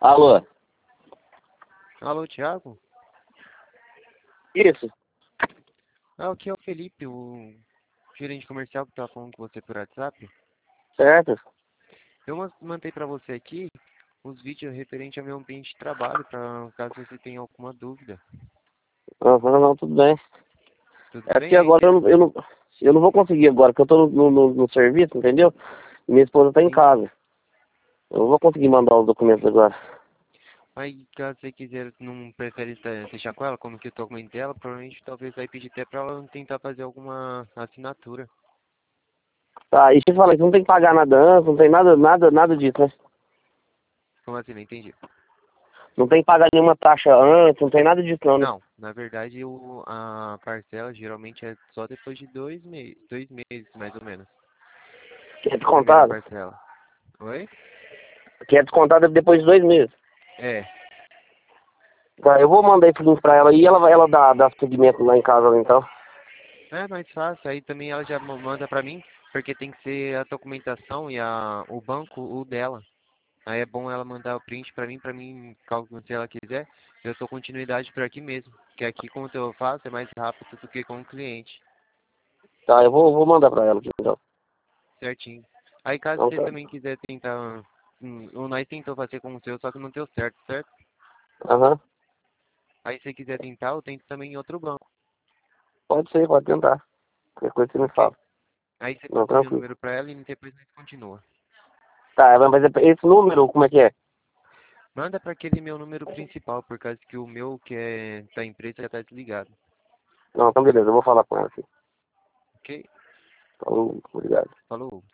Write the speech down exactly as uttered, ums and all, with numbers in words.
Alô? Alô, Thiago? Isso, Ah, aqui é o Felipe, o gerente comercial que tá falando com você por WhatsApp. certo? Eu man- mandei pra você aqui os vídeos referentes ao meu ambiente de trabalho, para caso você tenha alguma dúvida. Aham, não, tudo bem. Tudo É porque bem? Aí agora você... eu não, eu não, eu não vou conseguir agora, porque eu tô no, no, no serviço, entendeu? E minha esposa tá em Entendi. casa. Eu não vou conseguir mandar os documentos agora. Aí caso você quiser, não prefere estar- deixar com ela, como que eu tô com ela, provavelmente talvez vai pedir até pra ela tentar fazer alguma assinatura. Tá, e te falei, não tem que pagar nada antes, não tem nada, nada, nada disso, né? Como assim? Não entendi. Não tem que pagar nenhuma taxa antes, não tem nada disso não, né? Não, na verdade o, a parcela geralmente é só depois de dois meses, dois meses mais ou menos. Que é A primeira descontado. parcela. Oi? Que é descontado depois de dois meses. É. Tá, eu vou mandar esse link pra ela e ela, vai- ela dá, dá seguimento lá em casa, então. É mais fácil. Aí também ela já ma- manda pra mim, porque tem que ser a documentação e a, o banco, o dela. Aí é bom ela mandar o print pra mim, pra mim, caso se ela quiser, eu dou continuidade por aqui mesmo. Que aqui, como eu faço, é mais rápido do que com o cliente. Tá, eu vou, vou mandar pra ela aqui, então. Certinho. Aí caso Então você tá. também quiser tentar. Hum, o nós tentou fazer com o seu, só que não deu certo, certo? Aham. Aí se você quiser tentar, eu tento também em outro banco. Pode ser, pode tentar. Qualquer coisa você me Ok? fala. Aí você Não, passa meu tranquilo. número pra ela e depois nós continua. Tá, mas é esse número, como é que é? Manda para aquele meu número principal, por causa que o meu, que é da empresa, já tá desligado. Não, então beleza, eu vou falar com ela aqui. Ok? Falou, obrigado. Falou.